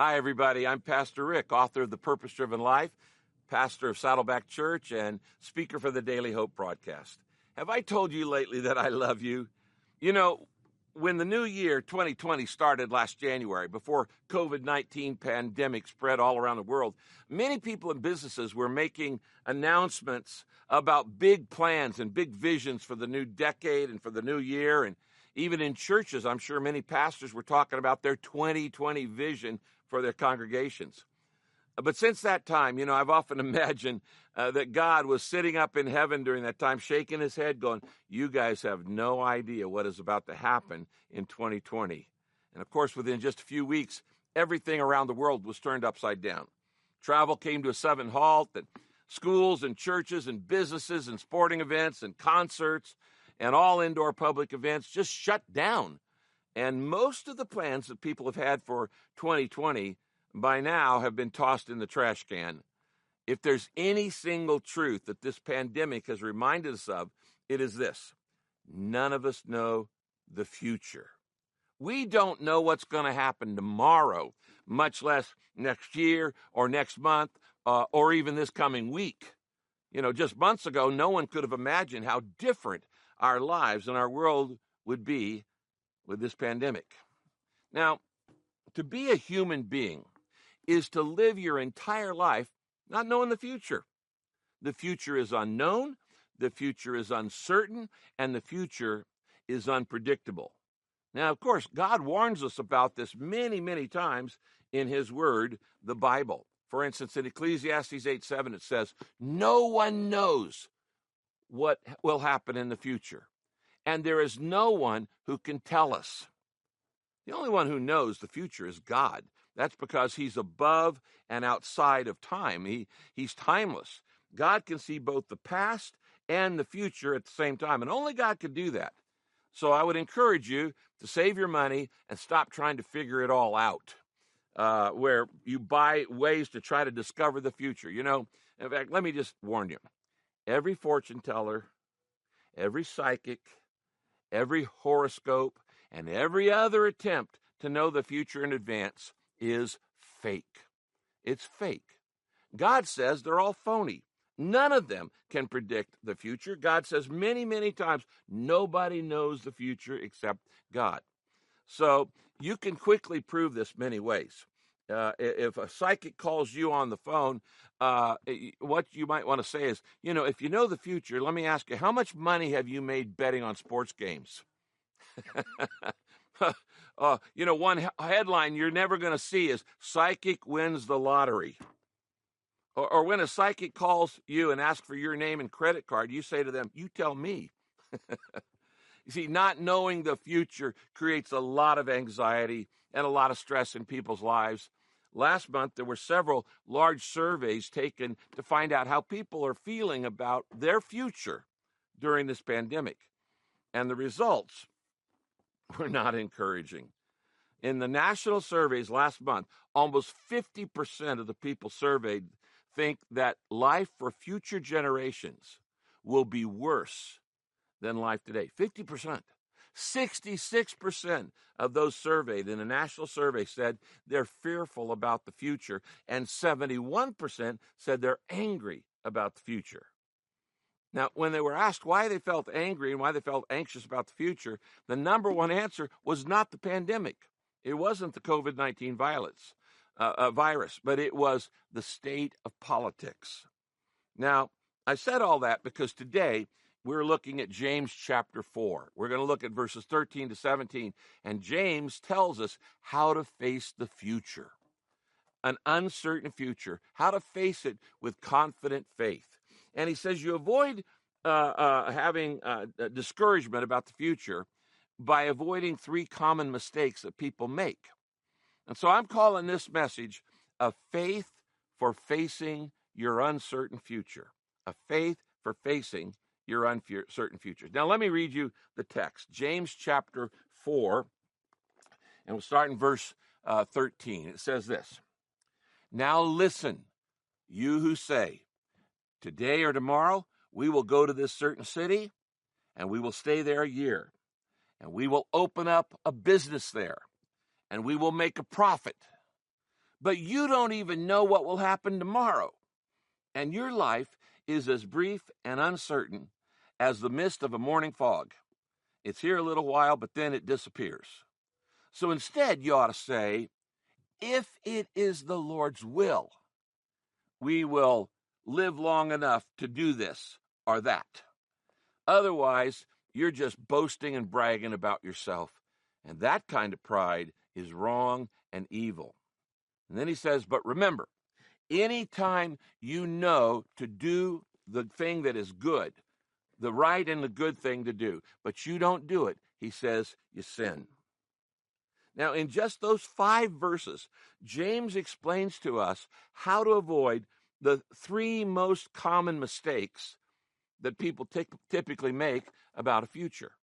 Hi, everybody. I'm Pastor Rick, author of The Purpose Driven Life, pastor of Saddleback Church, and speaker for the Daily Hope broadcast. Have I told you lately that I love you? You know, when the new year 2020 started last January, before COVID-19 pandemic spread all around the world, many people and businesses were making announcements about big plans and big visions for the new decade and for the new year. And even in churches, I'm sure many pastors were talking about their 2020 vision for their congregations. But since that time, I've often imagined that God was sitting up in heaven during that time, shaking his head, going, you guys have no idea what is about to happen in 2020. And of course, within just a few weeks, everything around the world was turned upside down. Travel came to a sudden halt, and schools and churches and businesses and sporting events and concerts and all indoor public events just shut down. And most of the plans that people have had for 2020 by now have been tossed in the trash can. If there's any single truth that this pandemic has reminded us of, it is this: none of us know the future. We don't know what's going to happen tomorrow, much less next year or next month or even this coming week. Just months ago, no one could have imagined how different our lives and our world would be with this pandemic. Now, to be a human being is to live your entire life not knowing the future. The future is unknown, the future is uncertain, and the future is unpredictable. Now, of course, God warns us about this many, many times in his word, the Bible. For instance, in Ecclesiastes 8:7, it says, no one knows what will happen in the future, and there is no one who can tell us. The only one who knows the future is God. That's because he's above and outside of time. He's timeless. God can see both the past and the future at the same time, and only God can do that. So I would encourage you to save your money and stop trying to figure it all out, where you buy ways to try to discover the future. In fact, let me just warn you. Every fortune teller, every psychic, every horoscope, and every other attempt to know the future in advance is fake. It's fake. God says they're all phony. None of them can predict the future. God says many, many times, nobody knows the future except God. So you can quickly prove this many ways. If a psychic calls you on the phone, what you might want to say is, if you know the future, let me ask you, how much money have you made betting on sports games? One headline you're never going to see is psychic wins the lottery. Or when a psychic calls you and asks for your name and credit card, you say to them, you tell me. You see, not knowing the future creates a lot of anxiety and a lot of stress in people's lives. Last month, there were several large surveys taken to find out how people are feeling about their future during this pandemic. And the results were not encouraging. In the national surveys last month, almost 50% of the people surveyed think that life for future generations will be worse than life today. 50%. 66% of those surveyed in a national survey said they're fearful about the future, and 71% said they're angry about the future. Now, when they were asked why they felt angry and why they felt anxious about the future, the number one answer was not the pandemic. It wasn't the COVID-19 virus, but it was the state of politics. Now, I said all that because today we're looking at James chapter 4. We're going to look at verses 13 to 17, and James tells us how to face the future, an uncertain future, how to face it with confident faith. And he says you avoid having discouragement about the future by avoiding three common mistakes that people make. And so I'm calling this message a faith for facing your uncertain future. A faith for facing your uncertain future. Now let me read you the text. James chapter 4, and we'll start in verse 13. It says this: now listen, you who say, today or tomorrow we will go to this certain city, and we will stay there a year, and we will open up a business there, and we will make a profit. but you don't even know what will happen tomorrow. And your life is as brief and uncertain as the mist of a morning fog. It's here a little while, but then it disappears. So instead, you ought to say, if it is the Lord's will, we will live long enough to do this or that. Otherwise, you're just boasting and bragging about yourself. And that kind of pride is wrong and evil. And then he says, but remember, anytime you know to do the thing that is good, the right and the good thing to do, but you don't do it, he says, you sin. Now, in just those 5 verses, James explains to us how to avoid the 3 most common mistakes that people typically make about the future.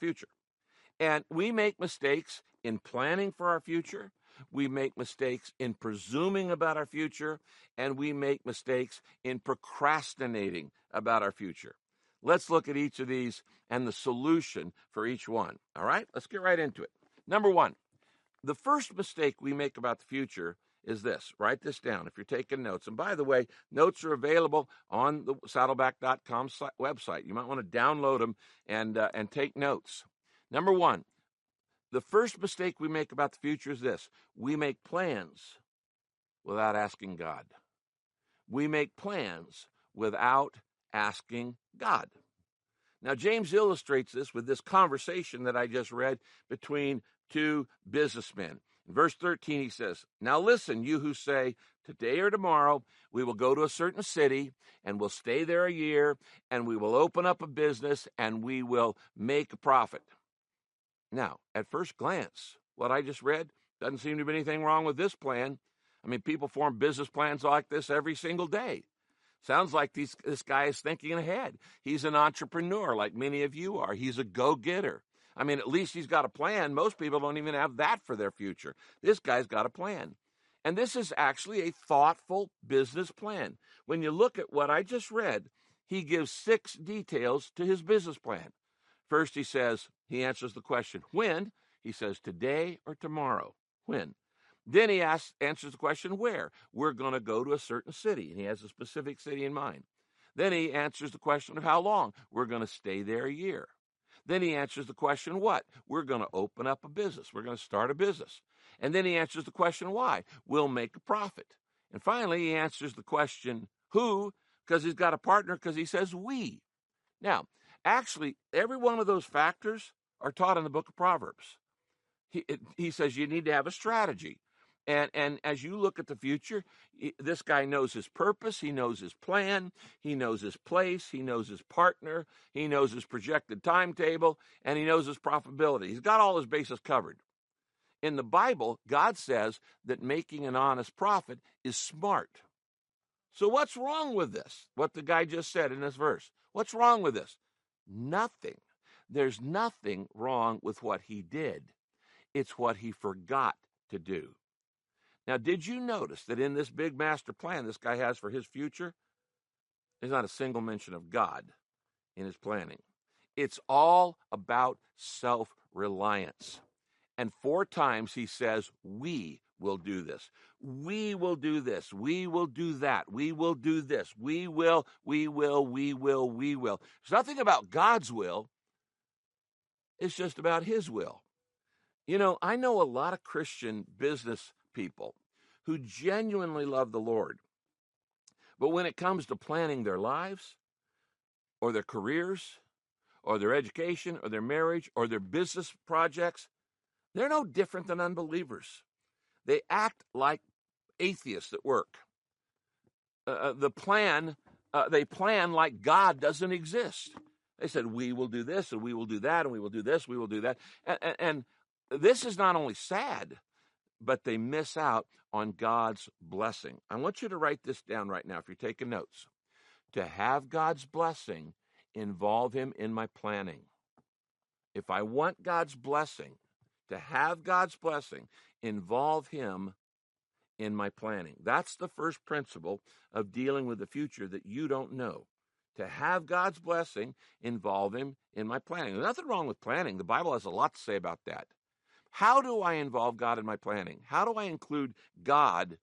And we make mistakes in planning for our future. We make mistakes in presuming about our future, and we make mistakes in procrastinating about our future. Let's look at each of these and the solution for each one. All right, let's get right into it. Number 1, the first mistake we make about the future is this. Write this down if you're taking notes. And by the way, notes are available on the saddleback.com website. You might want to download them and take notes. Number 1, the first mistake we make about the future is this. We make plans without asking God. We make plans without asking God. Now, James illustrates this with this conversation that I just read between 2 businessmen. In verse 13, he says, now listen, you who say, today or tomorrow, we will go to a certain city, and we'll stay there a year, and we will open up a business, and we will make a profit. Now, at first glance, what I just read doesn't seem to be anything wrong with this plan. I mean, people form business plans like this every single day. Sounds like this guy is thinking ahead. He's an entrepreneur like many of you are. He's a go-getter. I mean, at least he's got a plan. Most people don't even have that for their future. This guy's got a plan. And this is actually a thoughtful business plan. When you look at what I just read, he gives 6 details to his business plan. First, he answers the question, when? He says, today or tomorrow. When? Then he answers the question, where? We're going to go to a certain city, and he has a specific city in mind. Then he answers the question of how long? We're going to stay there a year. Then he answers the question, what? We're going to open up a business. We're going to start a business. And then he answers the question, why? We'll make a profit. And finally, he answers the question, who? Because he's got a partner, because he says we. Now, actually, every one of those factors are taught in the book of Proverbs. He says you need to have a strategy. And as you look at the future, this guy knows his purpose, he knows his plan, he knows his place, he knows his partner, he knows his projected timetable, and he knows his profitability. He's got all his bases covered. In the Bible, God says that making an honest profit is smart. So what's wrong with this? What the guy just said in this verse. What's wrong with this? Nothing. There's nothing wrong with what he did. It's what he forgot to do. Now, did you notice that in this big master plan this guy has for his future, there's not a single mention of God in his planning? It's all about self-reliance. And 4 times he says, we will do this. We will do this. We will do that. We will do this. We will. There's nothing about God's will. It's just about his will. You know, I know a lot of Christian business people who genuinely love the Lord. But when it comes to planning their lives or their careers or their education or their marriage or their business projects, they're no different than unbelievers. They act like atheists at work. They plan like God doesn't exist. They said, we will do this and we will do that and we will do this, we will do that. And this is not only sad, but they miss out on God's blessing. I want you to write this down right now if you're taking notes. To have God's blessing, involve him in my planning. If I want God's blessing, to have God's blessing, involve him in my planning. That's the first principle of dealing with the future that you don't know. To have God's blessing, involve him in my planning. There's nothing wrong with planning. The Bible has a lot to say about that. How do I involve God in my planning? How do I include God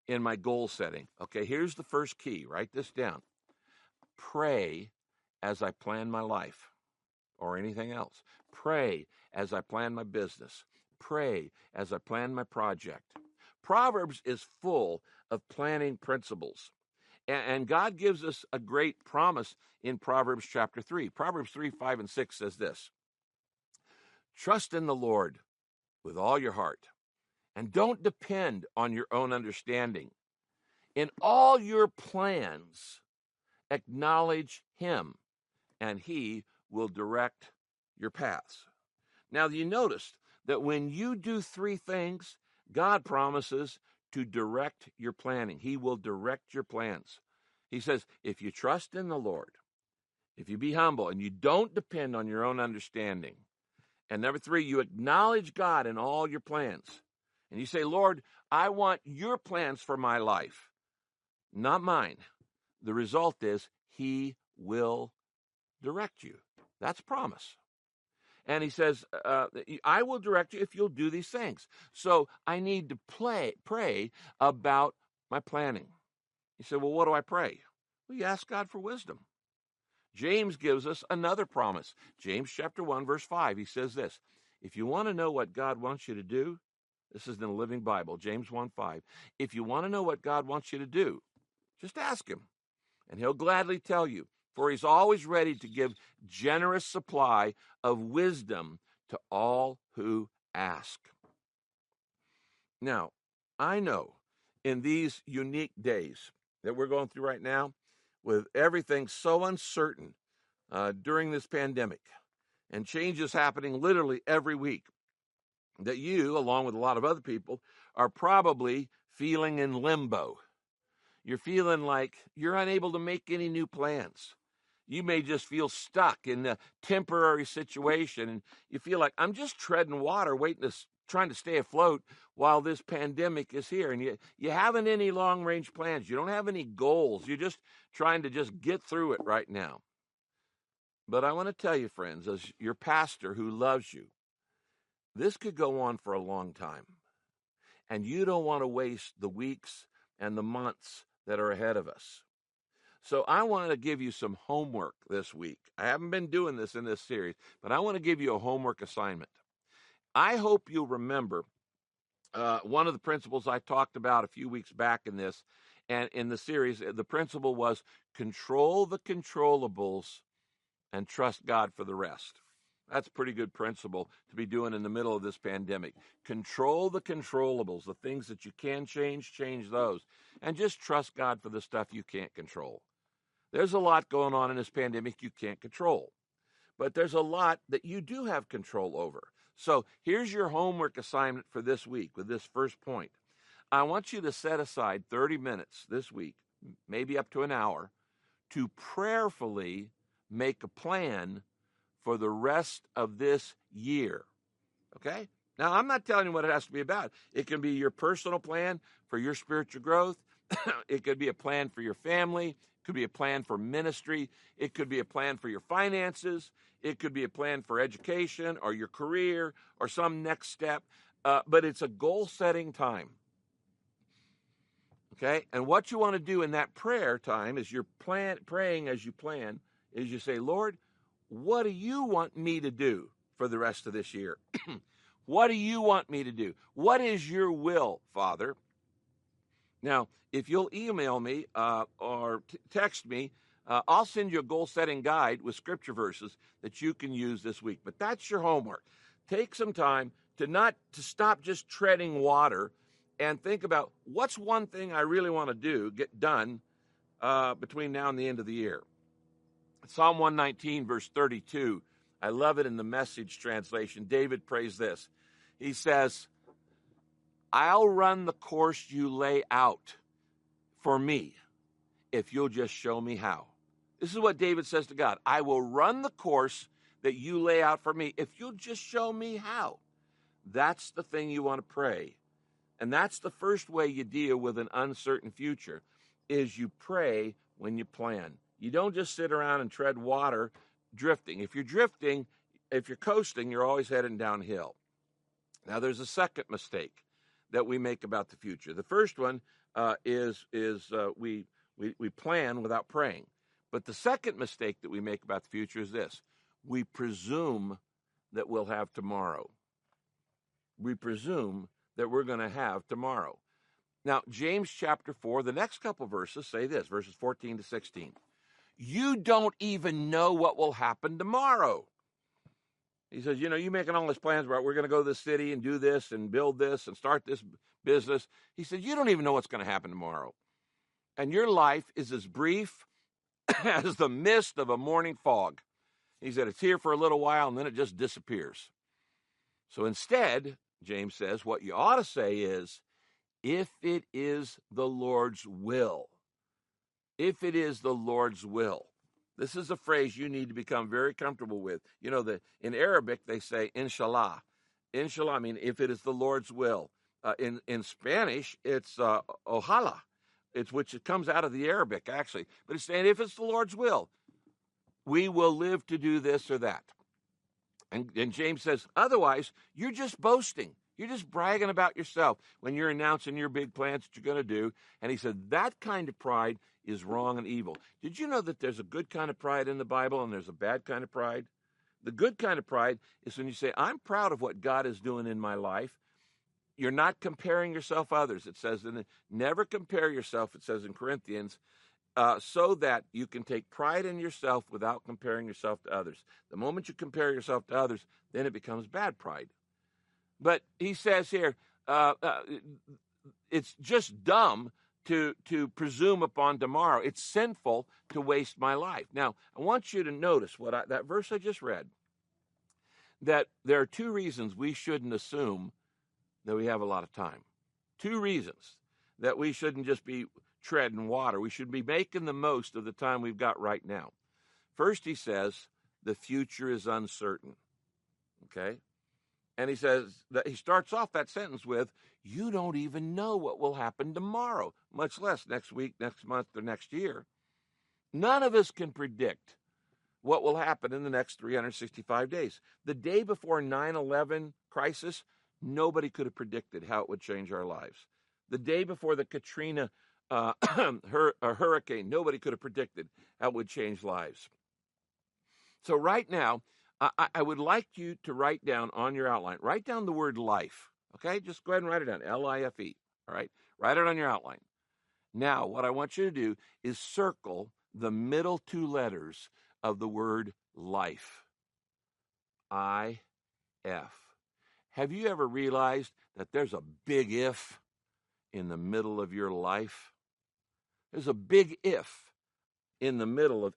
in my goal setting. Okay, here's the first key. Write this down. Pray as I plan my life or anything else. Pray as I plan my business. Pray as I plan my project. Proverbs is full of planning principles. And God gives us a great promise in Proverbs chapter 3. Proverbs 3, 5, and 6 says this: trust in the Lord with all your heart, and don't depend on your own understanding. In all your plans, acknowledge him, and he will direct your paths. Now, you noticed that when you do three things, God promises to direct your planning. He will direct your plans. He says, if you trust in the Lord, if you be humble and you don't depend on your own understanding, and number three, you acknowledge God in all your plans, and you say, Lord, I want your plans for my life, not mine. The result is he will direct you. That's promise. And he says, I will direct you if you'll do these things. So I need to pray about my planning. He said, well, what do I pray? Well, you ask God for wisdom. James gives us another promise. James chapter 1, verse 5, he says this: if you want to know what God wants you to do, this is in the Living Bible, James 1, 5. If you want to know what God wants you to do, just ask him, and he'll gladly tell you. For he's always ready to give generous supply of wisdom to all who ask. Now, I know in these unique days that we're going through right now, with everything so uncertain during this pandemic, and changes happening literally every week, that you, along with a lot of other people, are probably feeling in limbo. You're feeling like you're unable to make any new plans. You may just feel stuck in a temporary situation, and you feel like, I'm just treading water, trying to stay afloat while this pandemic is here. And you haven't any long-range plans. You don't have any goals. You're just trying to just get through it right now. But I want to tell you, friends, as your pastor who loves you, this could go on for a long time. And you don't want to waste the weeks and the months that are ahead of us. So I want to give you some homework this week. I haven't been doing this in this series, but I want to give you a homework assignment. I hope you'll remember one of the principles I talked about a few weeks back in this, and in the series, the principle was control the controllables and trust God for the rest. That's a pretty good principle to be doing in the middle of this pandemic. Control the controllables, the things that you can change those, and just trust God for the stuff you can't control. There's a lot going on in this pandemic you can't control, but there's a lot that you do have control over. So here's your homework assignment for this week with this first point. I want you to set aside 30 minutes this week, maybe up to an hour, to prayerfully make a plan for the rest of this year. Okay? Now, I'm not telling you what it has to be about. It can be your personal plan for your spiritual growth. It could be a plan for your family. It could be a plan for ministry. It could be a plan for your finances. It could be a plan for education or your career or some next step. But it's a goal-setting time. Okay? And what you want to do in that prayer time is you're praying as you plan, is you say, Lord, what do you want me to do for the rest of this year? What do you want me to do? What is your will, Father? Now, if you'll email me or text me, I'll send you a goal-setting guide with scripture verses that you can use this week. But that's your homework. Take some time to stop just treading water and think about what's one thing I really want to get done between now and the end of the year. Psalm 119, verse 32, I love it in the Message translation. David prays this. He says, I'll run the course you lay out for me if you'll just show me how. This is what David says to God. I will run the course that you lay out for me if you'll just show me how. That's the thing you want to pray. And that's the first way you deal with an uncertain future, is you pray when you plan. You don't just sit around and tread water drifting. If you're coasting, you're always heading downhill. Now, there's a second mistake that we make about the future. The first one is we plan without praying. But the second mistake that we make about the future is this: we presume that we'll have tomorrow. We presume that we're going to have tomorrow. Now, James chapter 4, the next couple verses say this, verses 14 to 16. You don't even know what will happen tomorrow. He says, you're making all these plans about we're going to go to this city and do this and build this and start this business. He said, you don't even know what's going to happen tomorrow. And your life is as brief as the mist of a morning fog. He said, it's here for a little while and then it just disappears. So instead, James says, what you ought to say is, if it is the Lord's will. If it is the Lord's will. This is a phrase you need to become very comfortable with. In Arabic, they say, inshallah. Inshallah, I mean, if it is the Lord's will. In Spanish, it's ojalá. It comes out of the Arabic, actually. But it's saying, if it's the Lord's will, we will live to do this or that. And James says, otherwise, you're just boasting. You're just bragging about yourself when you're announcing your big plans that you're going to do. And he said, that kind of pride is wrong and evil. Did you know that there's a good kind of pride in the Bible and there's a bad kind of pride? The good kind of pride is when you say, I'm proud of what God is doing in my life. You're not comparing yourself to others. It says, never compare yourself, it says in Corinthians, so that you can take pride in yourself without comparing yourself to others. The moment you compare yourself to others, then it becomes bad pride. But he says here, it's just dumb to presume upon tomorrow. It's sinful to waste my life. Now, I want you to notice that verse I just read, that there are two reasons we shouldn't assume that we have a lot of time. Two reasons that we shouldn't just be treading water. We should be making the most of the time we've got right now. First, he says, the future is uncertain. Okay? And he says that he starts off that sentence with, you don't even know what will happen tomorrow, much less next week, next month, or next year. None of us can predict what will happen in the next 365 days. The day before 9/11 crisis, nobody could have predicted how it would change our lives. The day before the Katrina hurricane, nobody could have predicted how it would change lives. So right now, I would like you to write down on your outline, write down the word life, okay? Just go ahead and write it down, L-I-F-E, all right? Write it on your outline. Now, what I want you to do is circle the middle two letters of the word life, I-F. Have you ever realized that there's a big if in the middle of your life? There's a big if in the middle of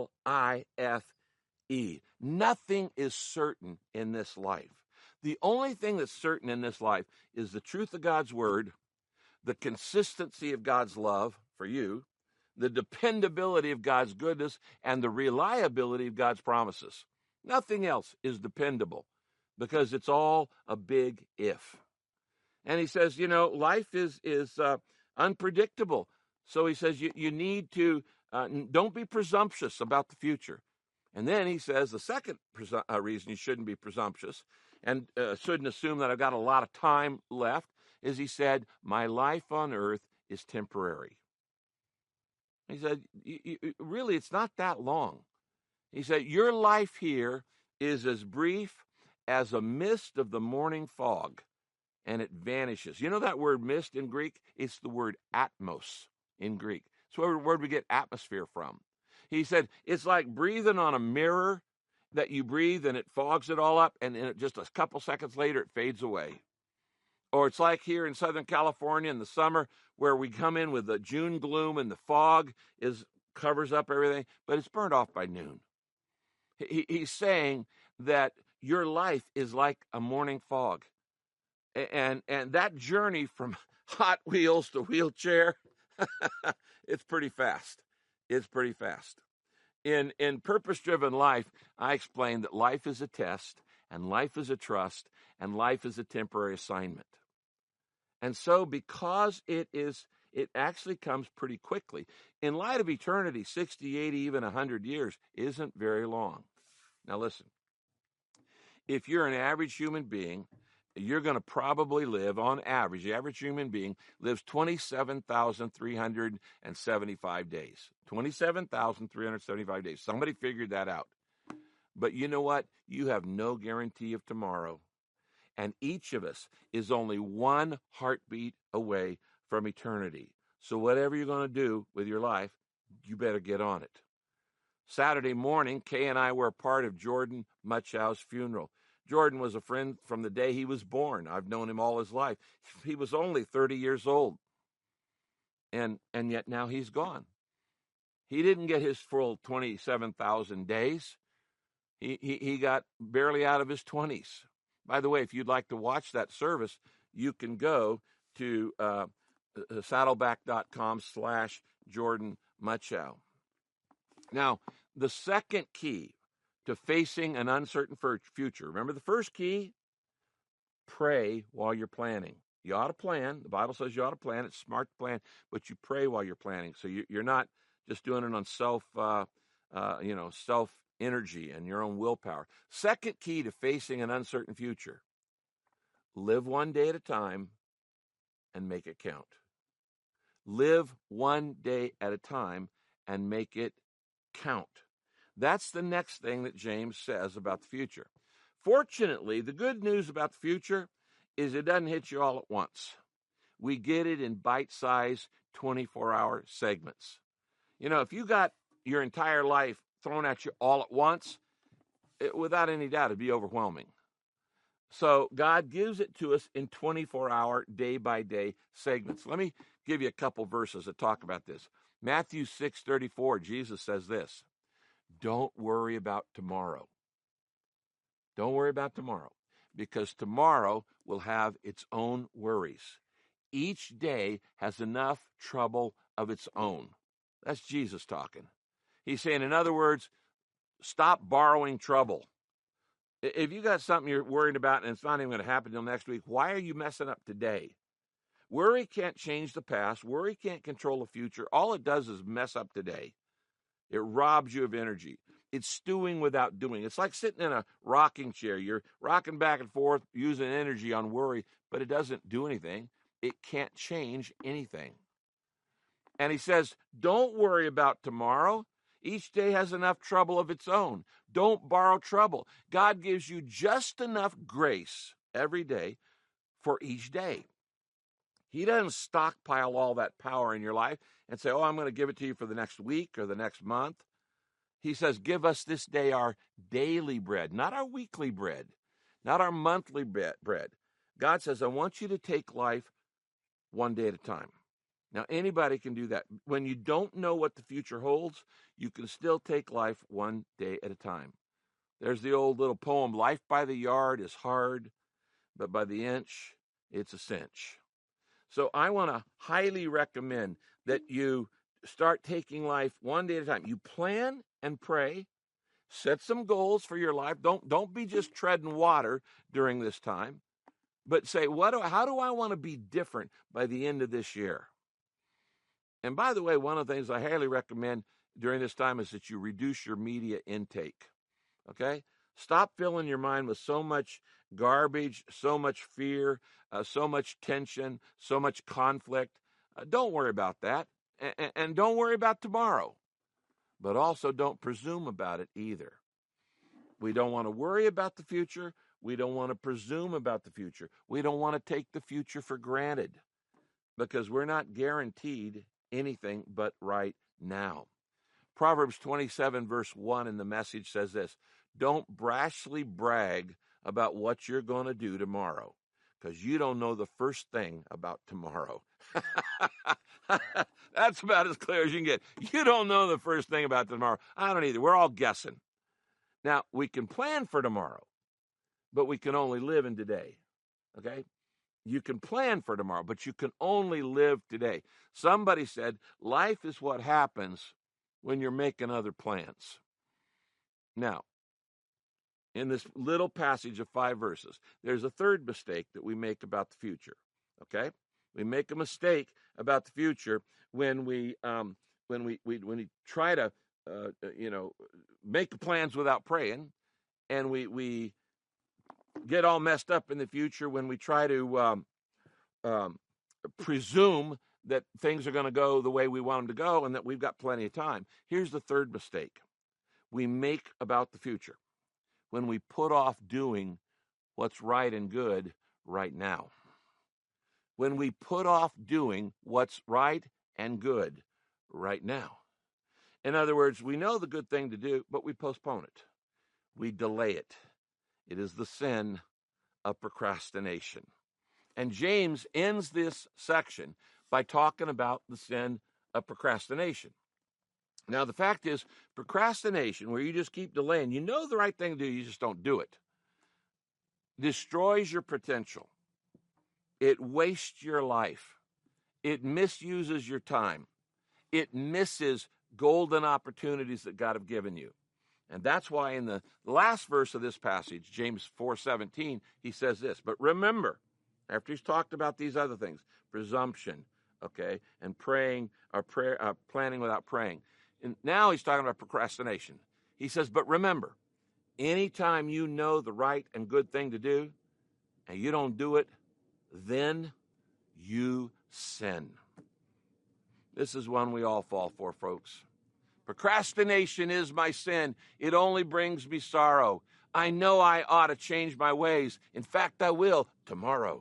L-I-F-E. Nothing is certain in this life. The only thing that's certain in this life is the truth of God's word, the consistency of God's love for you, the dependability of God's goodness, and the reliability of God's promises. Nothing else is dependable because it's all a big if. And he says, life is unpredictable. So he says you need to, don't be presumptuous about the future. And then he says the second reason you shouldn't be presumptuous and shouldn't assume that I've got a lot of time left is he said, my life on earth is temporary. He said, really, it's not that long. He said, your life here is as brief as a mist of the morning fog, and it vanishes. You know that word mist in Greek? It's the word atmos in Greek. It's where we get atmosphere from. He said, it's like breathing on a mirror that you breathe and it fogs it all up, and then just a couple seconds later it fades away. Or it's like here in Southern California in the summer where we come in with the June gloom and the fog covers up everything, but it's burned off by noon. He's saying that your life is like a morning fog. And that journey from Hot Wheels to wheelchair, it's pretty fast. It's pretty fast. In Purpose-Driven Life, I explained that life is a test, and life is a trust, and life is a temporary assignment. And so because it actually comes pretty quickly. In light of eternity, 60, 80, even 100 years isn't very long. Now listen, if you're an average human being you're going to probably live, on average, the average human being lives 27,375 days. 27,375 days. Somebody figured that out. But you know what? You have no guarantee of tomorrow. And each of us is only one heartbeat away from eternity. So whatever you're going to do with your life, you better get on it. Saturday morning, Kay and I were a part of Jordan Mutchow's funeral. Jordan was a friend from the day he was born. I've known him all his life. He was only 30 years old. And yet now he's gone. He didn't get his full 27,000 days. He got barely out of his 20s. By the way, if you'd like to watch that service, you can go to saddleback.com/Jordan Mutchow. Now, the second key to facing an uncertain future, remember the first key? Pray while you're planning. You ought to plan. The Bible says you ought to plan. It's smart to plan, but you pray while you're planning. So you're not just doing it on self energy and your own willpower. Second key to facing an uncertain future: live one day at a time and make it count. Live one day at a time and make it count. That's the next thing that James says about the future. Fortunately, the good news about the future is it doesn't hit you all at once. We get it in bite-sized 24-hour segments. You know, if you got your entire life thrown at you all at once, without any doubt, it'd be overwhelming. So God gives it to us in 24-hour, day-by-day segments. Let me give you a couple verses that talk about this. Matthew 6:34, Jesus says this: don't worry about tomorrow. Don't worry about tomorrow, because tomorrow will have its own worries. Each day has enough trouble of its own. That's Jesus talking. He's saying, in other words, stop borrowing trouble. If you got something you're worried about and it's not even going to happen until next week, why are you messing up today? Worry can't change the past. Worry can't control the future. All it does is mess up today. It robs you of energy. It's stewing without doing. It's like sitting in a rocking chair. You're rocking back and forth, using energy on worry, but it doesn't do anything. It can't change anything. And he says, don't worry about tomorrow. Each day has enough trouble of its own. Don't borrow trouble. God gives you just enough grace every day for each day. He doesn't stockpile all that power in your life and say, I'm going to give it to you for the next week or the next month. He says, give us this day our daily bread, not our weekly bread, not our monthly bread. God says, I want you to take life one day at a time. Now, anybody can do that. When you don't know what the future holds, you can still take life one day at a time. There's the old little poem, life by the yard is hard, but by the inch, it's a cinch. So I want to highly recommend that you start taking life one day at a time. You plan and pray. Set some goals for your life. Don't be just treading water during this time, but say, how do I want to be different by the end of this year? And by the way, one of the things I highly recommend during this time is that you reduce your media intake. Okay? Stop filling your mind with so much garbage, so much fear, so much tension, so much conflict. Don't worry about that. And don't worry about tomorrow. But also don't presume about it either. We don't want to worry about the future. We don't want to presume about the future. We don't want to take the future for granted, because we're not guaranteed anything but right now. Proverbs 27 verse 1 in the Message says this: don't brashly brag about what you're going to do tomorrow, because you don't know the first thing about tomorrow. That's about as clear as you can get. You don't know the first thing about tomorrow. I don't either. We're all guessing. Now, we can plan for tomorrow, but we can only live in today. Okay? You can plan for tomorrow, but you can only live today. Somebody said, life is what happens when you're making other plans. Now, in this little passage of 5 verses, there's a third mistake that we make about the future. Okay? We make a mistake about the future when we try to make plans without praying, and we get all messed up in the future when we try to presume that things are going to go the way we want them to go and that we've got plenty of time. Here's the third mistake we make about the future: when we put off doing what's right and good right now. When we put off doing what's right and good right now. In other words, we know the good thing to do, but we postpone it. We delay it. It is the sin of procrastination. And James ends this section by talking about the sin of procrastination. Now, the fact is, procrastination, where you just keep delaying, you know the right thing to do, you just don't do it, destroys your potential. It wastes your life. It misuses your time. It misses golden opportunities that God have given you. And that's why in the last verse of this passage, James 4:17, he says this: but remember, after he's talked about these other things, presumption, okay, and praying or planning without praying. And now he's talking about procrastination. He says, but remember, anytime you know the right and good thing to do and you don't do it, then you sin. This is one we all fall for, folks. Procrastination is my sin. It only brings me sorrow. I know I ought to change my ways. In fact, I will tomorrow.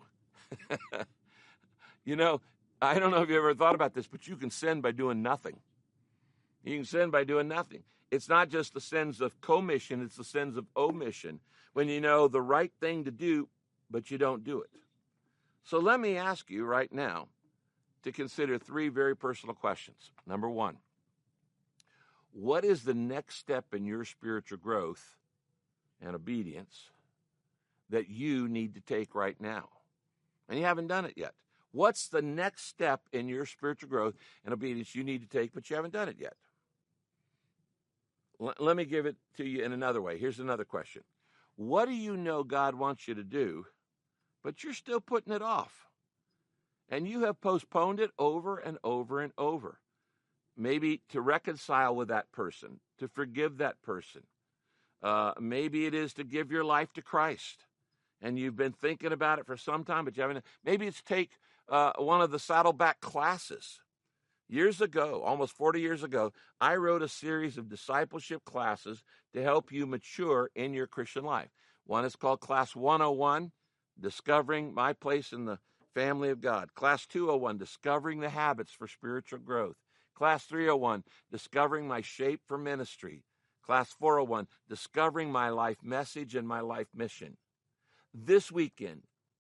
You know, I don't know if you ever thought about this, but you can sin by doing nothing. You can sin by doing nothing. It's not just the sins of commission, it's the sins of omission. When you know the right thing to do, but you don't do it. So let me ask you right now to consider three very personal questions. Number one, what is the next step in your spiritual growth and obedience that you need to take right now? And you haven't done it yet. What's the next step in your spiritual growth and obedience you need to take, but you haven't done it yet? Let me give it to you in another way. Here's another question. What do you know God wants you to do, but you're still putting it off? And you have postponed it over and over and over. Maybe to reconcile with that person, to forgive that person. Maybe it is to give your life to Christ. And you've been thinking about it for some time, but you haven't. Maybe it's take one of the Saddleback classes. Years ago, almost 40 years ago, I wrote a series of discipleship classes to help you mature in your Christian life. One is called Class 101, Discovering My Place in the Family of God. Class 201, Discovering the Habits for Spiritual Growth. Class 301, Discovering My Shape for Ministry. Class 401, Discovering My Life Message and My Life Mission. This weekend,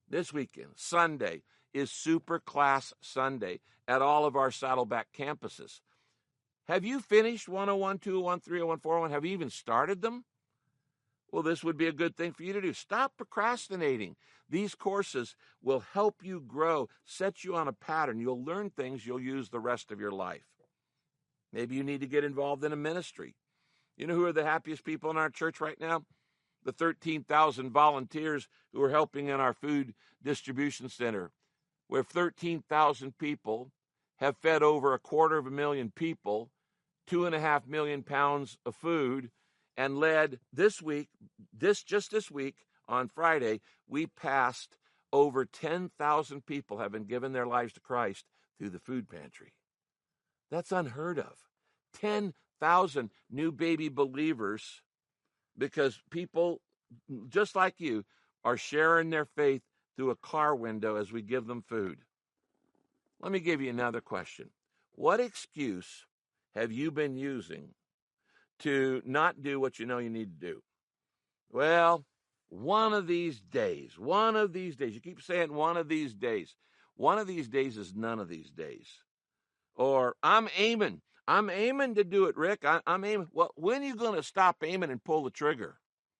Sunday, is Super Class Sunday at all of our Saddleback campuses. Have you finished 101, 201, 301, 401? Have you even started them? Well, this would be a good thing for you to do. Stop procrastinating. These courses will help you grow, set you on a pattern. You'll learn things you'll use the rest of your life. Maybe you need to get involved in a ministry. You know who are the happiest people in our church right now? The 13,000 volunteers who are helping in our food distribution center, where 13,000 people have fed over 250,000 people, 2.5 million pounds of food, and led this week, just this week on Friday, we passed over 10,000 people have been given their lives to Christ through the food pantry. That's unheard of. 10,000 new baby believers, because people just like you are sharing their faith through a car window as we give them food. Let me give you another question. What excuse have you been using to not do what you know you need to do? Well, one of these days, you keep saying one of these days. One of these days is none of these days. Or I'm aiming to do it, Rick. I'm aiming. Well, when are you going to stop aiming and pull the trigger?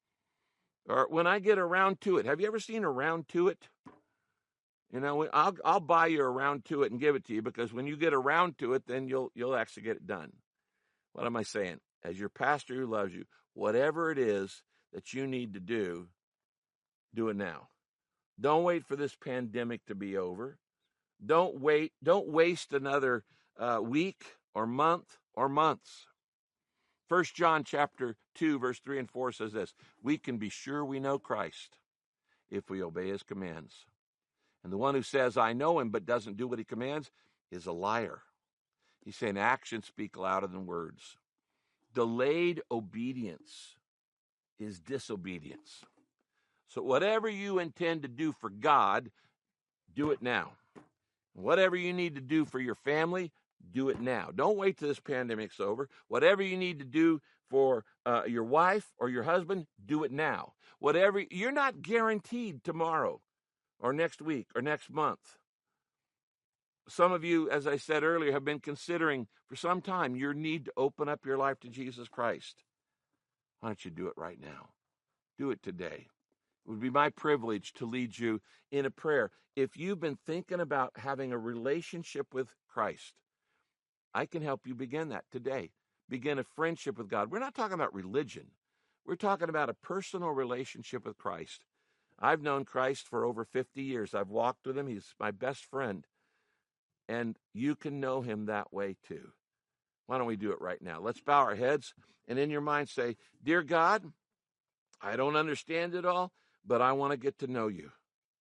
Or when I get around to it. Have you ever seen Around to It? You know, I'll buy you Around to It and give it to you, because when you get around to it, then you'll actually get it done. What am I saying? As your pastor who loves you, whatever it is that you need to do it now. Don't wait for this pandemic to be over. Don't waste another week or month or months. 1 John chapter 2, verse 3 and 4 says this: we can be sure we know Christ, if we obey his commands. And the one who says, I know him, but doesn't do what he commands is a liar. He's saying actions speak louder than words. Delayed obedience is disobedience. So whatever you intend to do for God, do it now. Whatever you need to do for your family, do it now. Don't wait till this pandemic's over. Whatever you need to do for your wife or your husband, do it now. You're not guaranteed tomorrow or next week or next month. Some of you, as I said earlier, have been considering for some time your need to open up your life to Jesus Christ. Why don't you do it right now? Do it today. It would be my privilege to lead you in a prayer. If you've been thinking about having a relationship with Christ, I can help you begin that today. Begin a friendship with God. We're not talking about religion. We're talking about a personal relationship with Christ. I've known Christ for over 50 years. I've walked with him. He's my best friend. And you can know him that way too. Why don't we do it right now? Let's bow our heads and in your mind say, Dear God, I don't understand it all, but I want to get to know you.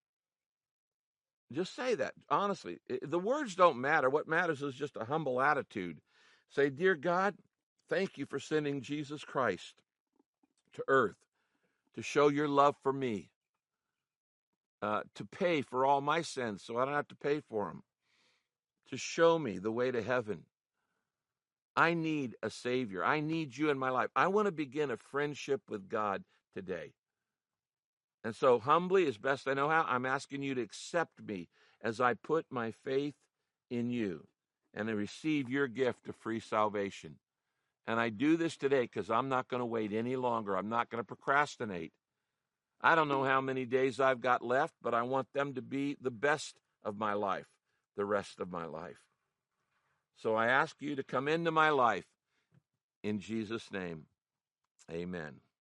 Just say that, honestly. The words don't matter. What matters is just a humble attitude. Say, Dear God, thank you for sending Jesus Christ to earth to show your love for me, to pay for all my sins so I don't have to pay for them, to show me the way to heaven. I need a Savior. I need you in my life. I want to begin a friendship with God today. And so humbly, as best I know how, I'm asking you to accept me as I put my faith in you and I receive your gift of free salvation. And I do this today because I'm not going to wait any longer. I'm not going to procrastinate. I don't know how many days I've got left, but I want them to be the best of my life, the rest of my life. So I ask you to come into my life in Jesus' name. Amen.